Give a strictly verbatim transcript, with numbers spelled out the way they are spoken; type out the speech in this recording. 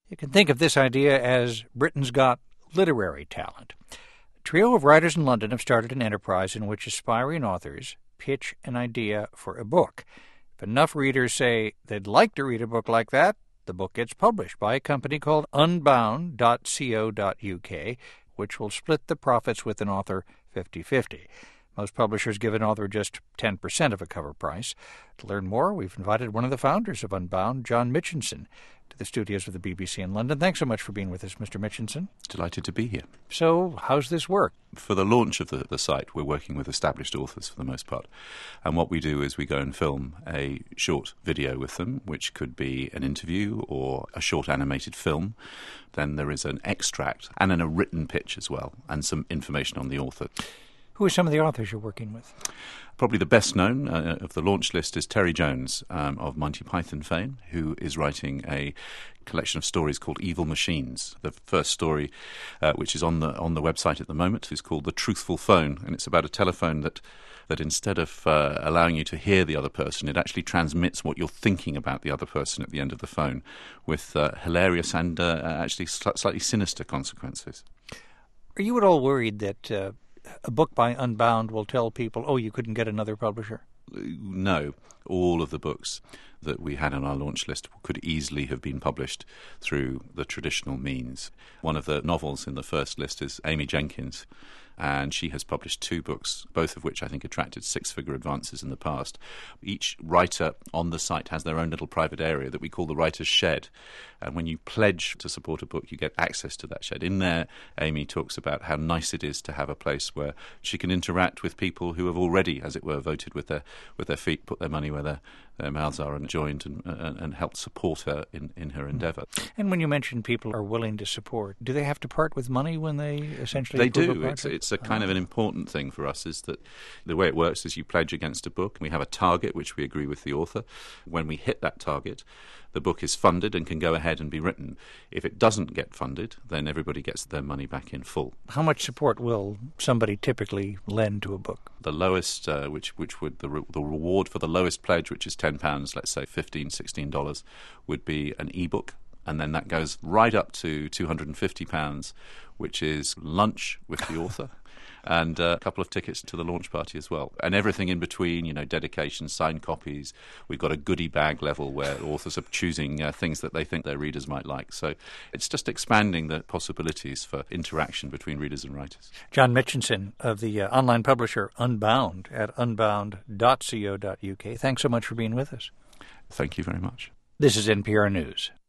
You can think of this idea as Britain's Got Literary Talent. A trio of writers in London have started an enterprise in which aspiring authors pitch an idea for a book. If enough readers say they'd like to read a book like that, the book gets published by a company called unbound dot co dot U K, which will split the profits with an author fifty-fifty. Most publishers give an author just ten percent of a cover price. To learn more, we've invited one of the founders of Unbound, John Mitchinson, to the studios of the B B C in London. Thanks so much for being with us, Mister Mitchinson. Delighted to be here. So, how's this work? For the launch of the, the site, we're working with established authors for the most part. And what we do is we go and film a short video with them, which could be an interview or a short animated film. Then there is an extract and then a written pitch as well, and some information on the author. Who are some of the authors you're working with? Probably the best known uh, of the launch list is Terry Jones um, of Monty Python fame, who is writing a collection of stories called Evil Machines. The first story, uh, which is on the on the website at the moment, is called The Truthful Phone, and it's about a telephone that that instead of uh, allowing you to hear the other person, it actually transmits what you're thinking about the other person at the end of the phone, with uh, hilarious and uh, actually sl- slightly sinister consequences. Are you at all worried that uh, a book by Unbound will tell people, oh, you couldn't get another publisher? No. All of the books that we had on our launch list could easily have been published through the traditional means. One of the novels in the first list is Amy Jenkins, and she has published two books, both of which I think attracted six-figure advances in the past. Each writer on the site has their own little private area that we call the Writer's Shed, and when you pledge to support a book, you get access to that shed. In there, Amy talks about how nice it is to have a place where she can interact with people who have already, as it were, voted with their with their feet, put their money where their, their mouths are, and joined and, and, and helped support her in, in her endeavour. And when you mention people are willing to support, do they have to part with money when they essentially They approve do. a It's, project? it's a kind oh. of an important thing for us, is that the way it works is you pledge against a book. We have a target which we agree with the author. When we hit that target, the book is funded and can go ahead and be written. If it doesn't get funded, then everybody gets their money back in full. How much support will somebody typically lend to a book? The lowest, uh, which which would the re- the reward for the lowest pledge, which is ten pounds, let's say fifteen dollars, sixteen dollars, would be an ebook. And then that goes right up to two hundred fifty pounds, which is lunch with the author. And uh, a couple of tickets to the launch party as well. And everything in between, you know, dedications, signed copies. We've got a goodie bag level where authors are choosing uh, things that they think their readers might like. So it's just expanding the possibilities for interaction between readers and writers. John Mitchinson of the uh, online publisher Unbound at unbound dot co dot U K. Thanks so much for being with us. Thank you very much. This is N P R News.